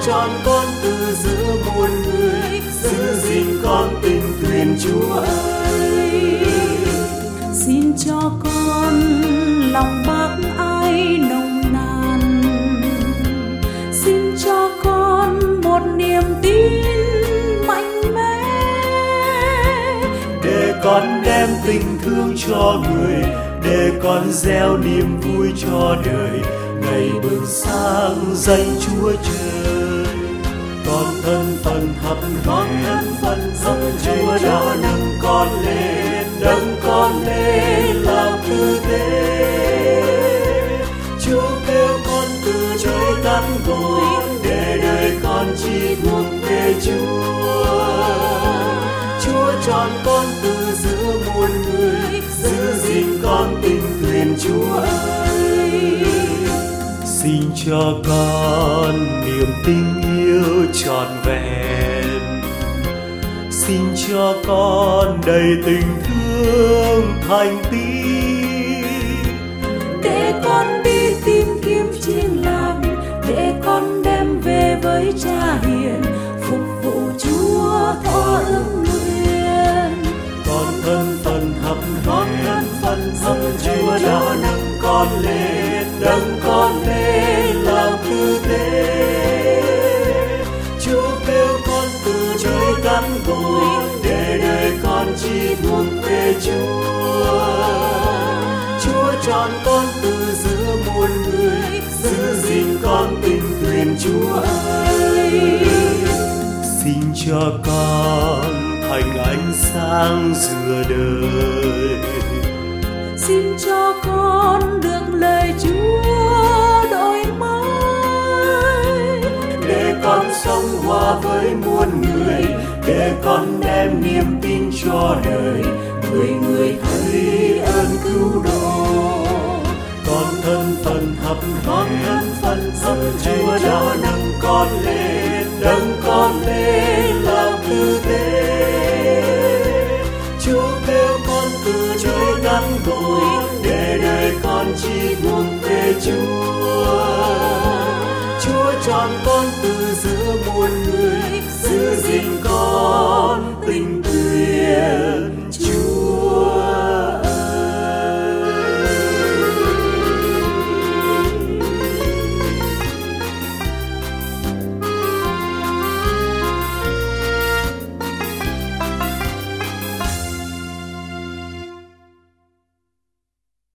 chọn con từ giữa muôn người, giữ gìn con tình tuyển Chúa ơi. Xin cho con lòng bác ái nồng nàn, xin cho con một niềm tin mạnh mẽ, để con đem tình thương cho người, để con gieo niềm vui cho đời, ngày bừng sáng danh Chúa trời. Con thân phận hấp Chúa đã nâng con lên làm tư tế. Chúa kêu con từ chối cắn cội, để đời con chỉ thuộc về Chúa. Chúa chọn con từ giữa muôn người, giữ gìn con tình tuyển Chúa ơi. Xin cho con niềm tình yêu trọn vẹn, xin cho con đầy tình thương thành tín, để con đi tìm kiếm chiên lạc, để con đem về với Cha hiền, phục vụ Chúa thọ ước nguyện. Con thân phận hấp Chúa đã nâng con lên làm tư tế. Chúa kêu con từ chối cắn cội, để đời con chỉ thuộc về Chúa. Chúa chọn con từ giữa muôn người, giữ gìn con tình tuyển Chúa ơi. Xin cho con thành ánh sáng giữa đời, xin cho con được lời Chúa đổi mới, để con sống hòa với muôn người, để con đem niềm tin cho đời, người người thấy ơn cứu độ. Con thân phận hấp Chúa đã nâng con lên làm tư tế. Chúa kêu con từ chối cắn cội, để đời con chỉ thuộc về Chúa. Chúa chọn con từ giữa muôn người, giữ gìn